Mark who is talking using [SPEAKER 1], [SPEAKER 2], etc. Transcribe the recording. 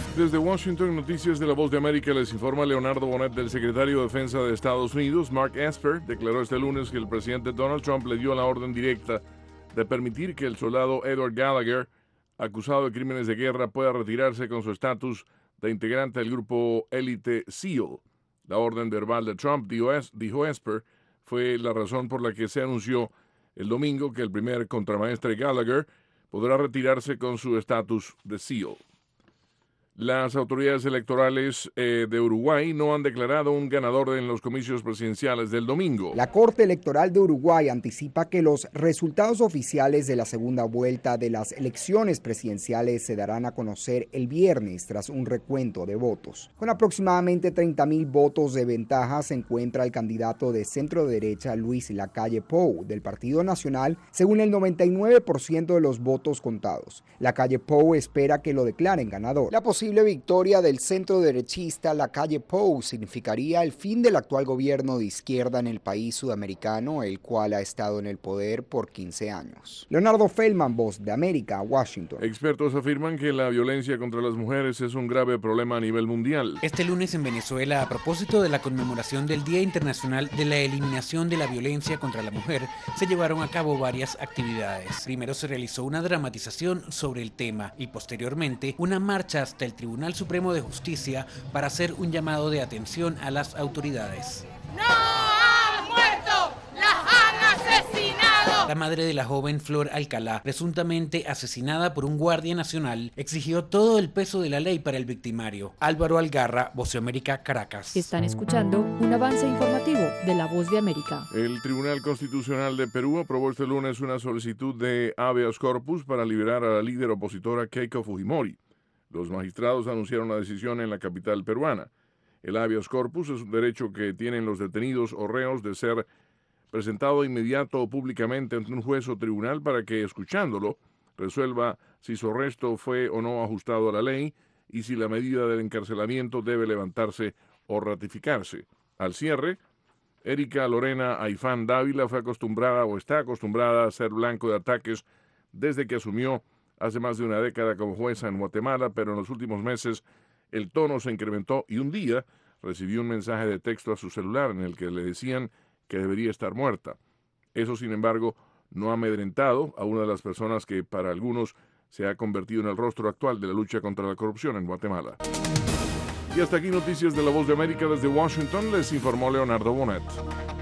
[SPEAKER 1] Desde Washington, Noticias de la Voz de América, les informa Leonardo Bonet. Del secretario de Defensa de Estados Unidos, Mark Esper, declaró este lunes que el presidente Donald Trump le dio la orden directa de permitir que el soldado Edward Gallagher, acusado de crímenes de guerra, pueda retirarse con su estatus de integrante del grupo élite SEAL. La orden verbal de Trump, dijo Esper, fue la razón por la que se anunció el domingo que el primer contramaestre Gallagher podrá retirarse con su estatus de SEAL. Las autoridades electorales de Uruguay no han declarado un ganador en los comicios presidenciales del domingo.
[SPEAKER 2] La Corte Electoral de Uruguay anticipa que los resultados oficiales de la segunda vuelta de las elecciones presidenciales se darán a conocer el viernes tras un recuento de votos. Con aproximadamente 30.000 votos de ventaja se encuentra el candidato de centro derecha Luis Lacalle Pou del Partido Nacional, según el 99% de los votos contados. Lacalle Pou espera que lo declaren ganador. La posible victoria del centro derechista Lacalle Pou significaría el fin del actual gobierno de izquierda en el país sudamericano, el cual ha estado en el poder por 15 años. Leonardo Feldman, Voz de América, Washington.
[SPEAKER 1] Expertos afirman que la violencia contra las mujeres es un grave problema a nivel mundial.
[SPEAKER 3] Este lunes en Venezuela, a propósito de la conmemoración del Día Internacional de la Eliminación de la Violencia contra la Mujer, se llevaron a cabo varias actividades. Primero se realizó una dramatización sobre el tema y posteriormente una marcha hasta el Tribunal Supremo de Justicia para hacer un llamado de atención a las autoridades.
[SPEAKER 4] ¡No han muerto! ¡Las han asesinado!
[SPEAKER 3] La madre de la joven Flor Alcalá, presuntamente asesinada por un guardia nacional, exigió todo el peso de la ley para el victimario. Álvaro Algarra, Voz de América, Caracas.
[SPEAKER 5] Están escuchando un avance informativo de la Voz de América.
[SPEAKER 1] El Tribunal Constitucional de Perú aprobó este lunes una solicitud de habeas corpus para liberar a la líder opositora Keiko Fujimori. Los magistrados anunciaron la decisión en la capital peruana. El habeas corpus es un derecho que tienen los detenidos o reos de ser presentado inmediato o públicamente ante un juez o tribunal para que, escuchándolo, resuelva si su arresto fue o no ajustado a la ley y si la medida del encarcelamiento debe levantarse o ratificarse. Al cierre, Erika Lorena Aifán Dávila fue acostumbrada o está acostumbrada a ser blanco de ataques desde que asumió hace más de una década como jueza en Guatemala, pero en los últimos meses el tono se incrementó y un día recibió un mensaje de texto a su celular en el que le decían que debería estar muerta. Eso, sin embargo, no ha amedrentado a una de las personas que para algunos se ha convertido en el rostro actual de la lucha contra la corrupción en Guatemala. Y hasta aquí Noticias de la Voz de América. Desde Washington les informó Leonardo Bonet.